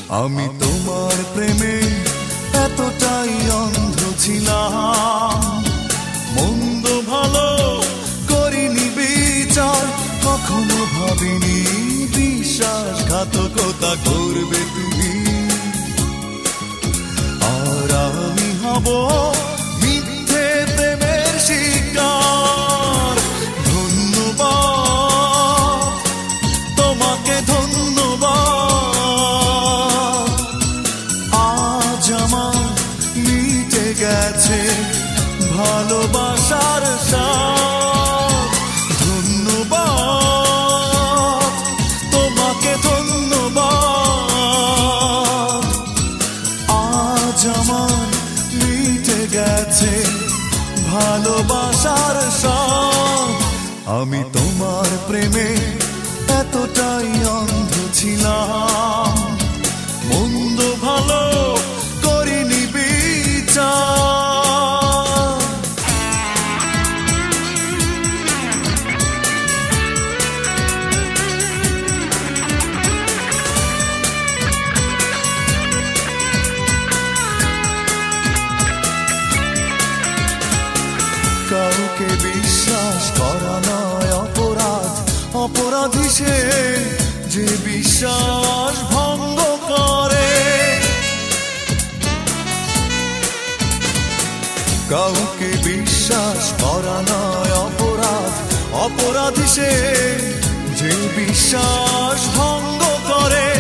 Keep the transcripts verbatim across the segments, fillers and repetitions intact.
আমি তোমার প্রেমে এতটাই অন্ধ ছিলাম, মন্দ ভালো করিনি বিচার, কখনো ভাবিনি বিশ্বাসঘাতকতা করবে তুমি। আর আমি হব মিথ্যে প্রেমের শিকার। ধন্যবাদ তোমাকে, ধন্যবাদ। আজ আমার মিটে গেছে ভালোবাসার স্বাদ। ধন্যবাদ তোমাকে, ধন্যবাদ। আজ আমার মিটে গেছে ভালোবাসার স্বাদ। আমি তোমার প্রেমে এতটাই অন্ধ ছিলাম, মন্দ ভালো করিনি বিচার। কাউকে বিশ্বাস করা নয় অপরাধ, অপরাধী সে যে বিশ্বাস ভঙ্গ করে। কাউকে বিশ্বাস করা নয় অপরাধ, অপরাধী সে যে বিশ্বাস ভঙ্গ করে।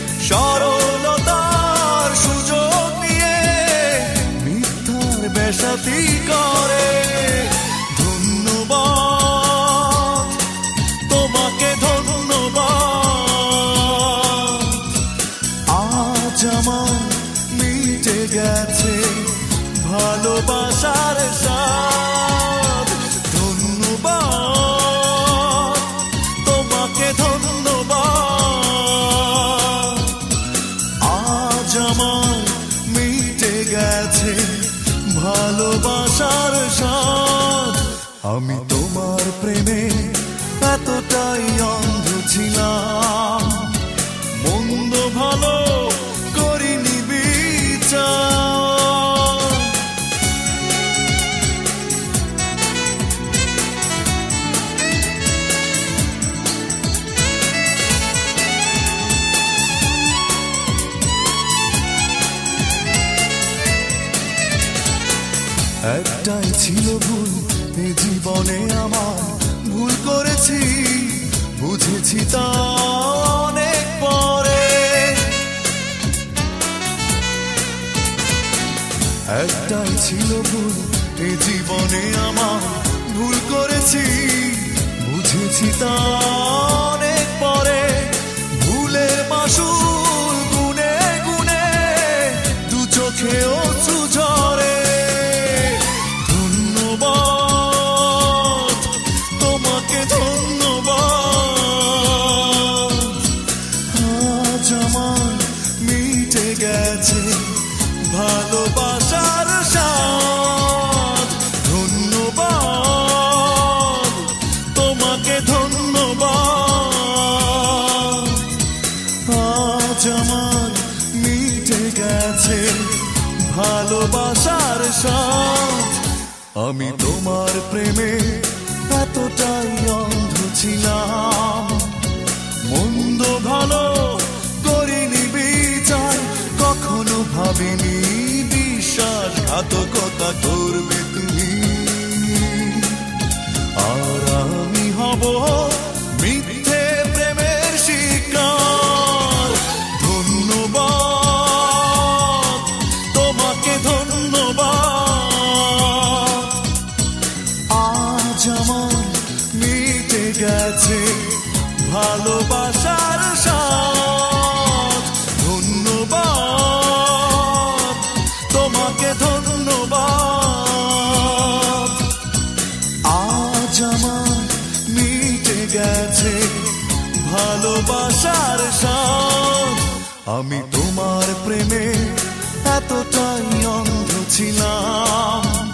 সরলতার সুযোগ নিয়ে মিথ্যার বেশাতি করে। ধন্যবাদ তোমাকে, ধন্যবাদ। আজ আমার মিটে গেছে ভালোবাসার স্বাদ। ধন্যবাদ তোমাকে, ধন্যবাদ। আজ আমার মিটে গেছে ভালোবাসার স্বাদ। আমি তোমার প্রেমে এতটাই অন্ধ ছিলাম, মন্দ ভালো করিনি বিচার। একটাই ছিল ভুল এ জীবনে আমার, ভুল করেছি বুঝেছি তা অনেক পরে। একটাই ছিল ভুল এ জীবনে আমার, ভুল করেছি বুঝেছি তা অনেক পরে। ভুলের মাসুল গুনে গুনে দু চোখে অশ্রু ঝরে। ধন্যবাদ তোমাকে, ধন্যবাদ। আজ আমার মিটে গেছে ভালোবাসার স্বাদ। ধন্যবাদ তোমাকে, ধন্যবাদ। আজ আমার মিটে গেছে ভালোবাসার স্বাদ। আমি তোমার প্রেমে এতটাই অন্ধ ছিলাম, মন্দ ভালো করিনি বিচার, কখনো ভাবিনি বিশ্বাসঘাতকতা করবে তুমি। আর আমি হব মিথ্যে প্রেমের শিকার। ধন্যবাদ তোমাকে, ধন্যবাদ। আজ আমার মিটে গেছে ভালোবাসার স্বাদ। ধন্যবাদ তোমাকে, ধন্যবাদ। আজ আমার মিটে গেছে ভালোবাসার স্বাদ। আমি তোমার প্রেমে এতটাই অন্ধ ছিলাম,